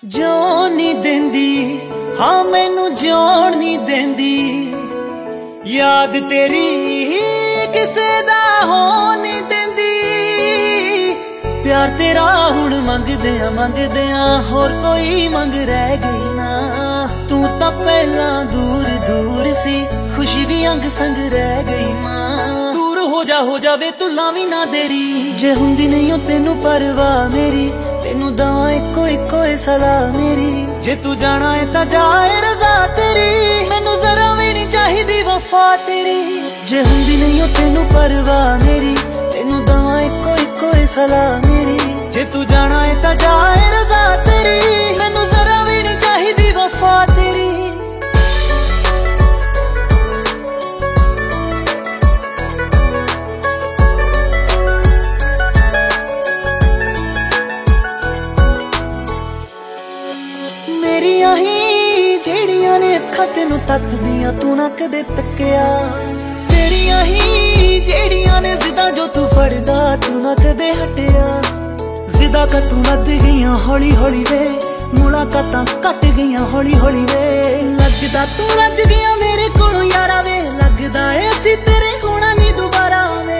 ਜਿਉਣ ਨੀ ਦੇਂਦੀ, ਹਾਂ ਮੈਨੂੰ ਜਿਉਣ ਨੀ ਦੇਂਦੀ। ਯਾਦ ਤੇਰੀ ਕਿਸੇ ਦਾ ਹੋਣ ਨੀ ਦੇਂਦੀ। प्यार तेरा हुण मंगदियां होर कोई मंग रह गई ना। तू तां पहला दूर दूर सी, खुशी भी अंग संग रह गई ना। दूर हो जावे तू लावी ना देरी। जे हुंदी नहीं हो तेनू परवाह मेरी, तेनू दवां इको इको सलाह मेरी। जे तू जाना है तां जाए रज़ा तेरी, मैनू जरा भी नहीं चाहिदी वफा तेरी। जे हुंदी नहीं हो तेनू परवाह मेरी, तेनू दवां इको इको सलाह मेरी। जे तू जाना है तां जाए रज़ा तेरी, मैनू जरा भी नहीं चाहिदी वफा तेरी। मेरियां ही जेड़ियां ने अखां तेनू तकदियां, तू ना कदे तक्किया। तेरियां ही जेड़ियां ने जिदा जो तू फड़दा, तू ना कदे हटिया। जिदा का तू लद गईयां हौली हौली वे, मुलाकातां घट गईयां हौली हौली वे। लगदा तू रज गया मेरे कोलों यारा वे, लगदा है असी तेरे होना नहीं दोबारा वे।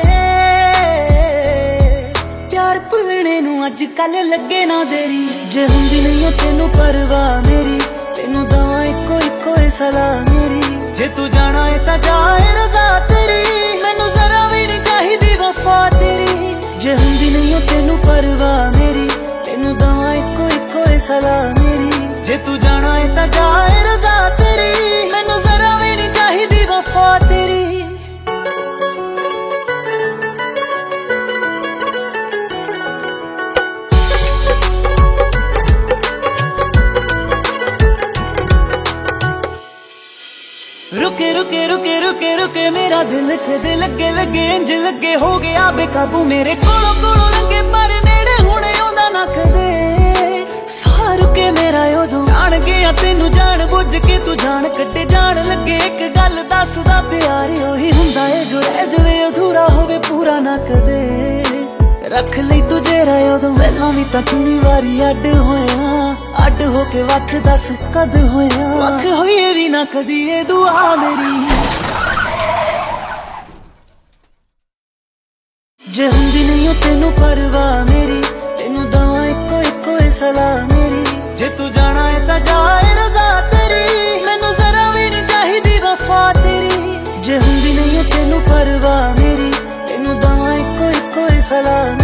प्यार भुलने नू अज कल लगे ना देरी। जे हुंदी नहीं हो तेनू परवाह मेरी, तेनू दवां इको इको सलाह मेरी। जे तू जाना है तां जाए रज़ा तेरी, मैनू जरा भी नहीं चाहिदी वफा तेरी। जे हुंदी नहीं हो तेनू परवाह मेरी, तेनू दवां इको इको सलाह मेरी। जे तू जाना है तां जाए रज़ा तेरी, मैनू जरा भी नहीं चाहिदी वफा तेरी। रुके रुके रुके रुके रुके मेरा दिल कदे लगे लगे इंज लगे हो गया बेकाबू। मेरे कोलों कोलों लंघे पर नेड़े हुणे आउंदा ना कदे। साह रुके मेरा उदों, जान गया तेनू जान बुझ के तू जान कड्डे। जान लगे एक गल दसदा प्यार ओही हुंदा है जो रह जावे अधूरा होवे पूरा ना कदे। रख लई तुझे राय उदों, पहलां भी तां किन्नी वारी अड्ड होया। अड्ड होके वख दस कद होया, वख होइए भी ना कदी ये दुआ मेरी। जे हुंदी नहीं हो तेनू परवाह मेरी, तेनू दवां इको इको सलाह मेरी। जे तू जाना है तां जाए रज़ा तेरी, मैनू जरा भी नहीं चाहिदी वफा तेरी। जे हुंदी नहीं हो तेनू परवाह मेरी, तेनू दवां इको इको सलाह